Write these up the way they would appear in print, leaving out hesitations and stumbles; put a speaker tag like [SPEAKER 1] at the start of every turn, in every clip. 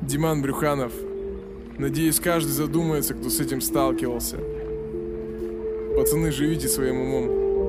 [SPEAKER 1] Диман Брюханов. Надеюсь, каждый задумается, кто с этим сталкивался. Пацаны, живите своим умом.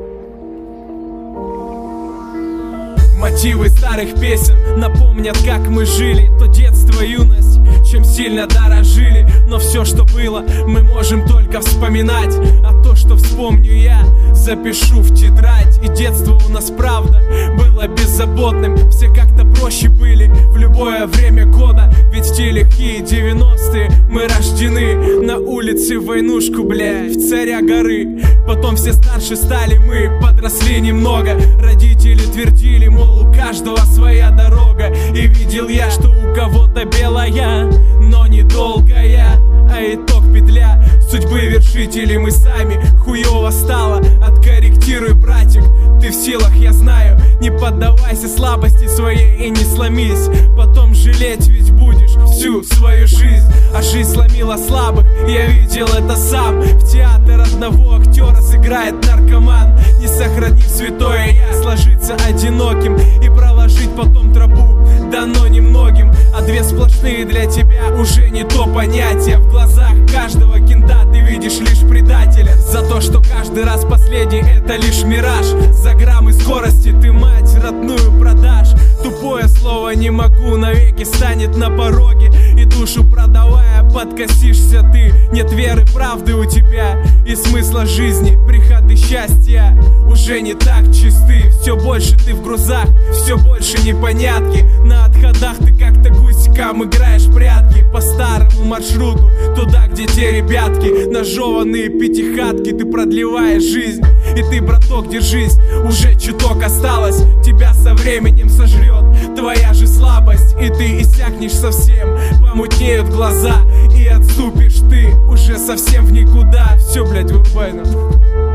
[SPEAKER 2] Мотивы старых песен напомнят, как мы жили. То детство, юность, чем сильно дорожили. Но все, что было, мы можем только вспоминать. А то, что вспомню я, запишу в тетрадь. И детство у нас, правда, было беззаботным. Все как-то проще были в любое время года. Ведь в те лихие 90-е мы рождены. На улице войнушку, бля, в царя горы. Потом все старше стали, мы подросли немного. Родители твердили, мол, у каждого своя дорога. И видел я, что у кого-то белая, но недолгая, а итог петля судьбы вершители мы сами. Хуёво стало, откорректируй, братик, ты в силах, я знаю. Не поддавайся слабости своей и не сломись. Потом жалеть ведь будешь всю свою жизнь. А жизнь сломила слабых, я видел это сам. В театр одного актера сыграет наркоман. Не сохранив святое я, сложиться одиноким и проложить потом тропу дано немногим. А две сплошные для тебя уже не то понятие. В глазах каждого кента ты видишь лишь предателя. За то, что каждый раз последний это лишь мираж. За граммы скорости ты мать родную продашь. Тупое слово не могу навеки станет на пороге. И душу продавая подкосишься ты. Нет веры, правды у тебя и смысла жизни. Приходы счастья уже не так чисты. Все больше ты в грузах, все больше непонятки. На отходах ты как-то гусиком играешь в прятки. По старому маршруту, туда, где те ребятки. Нажеванные пятихатки, ты продлеваешь жизнь. И ты, браток, держись, уже чуток осталось. Тебя со временем сожрет твоя же слабость. И ты иссякнешь совсем, помутнеют глаза. И отступишь ты уже совсем в никуда. Все, блядь, вырубай нам.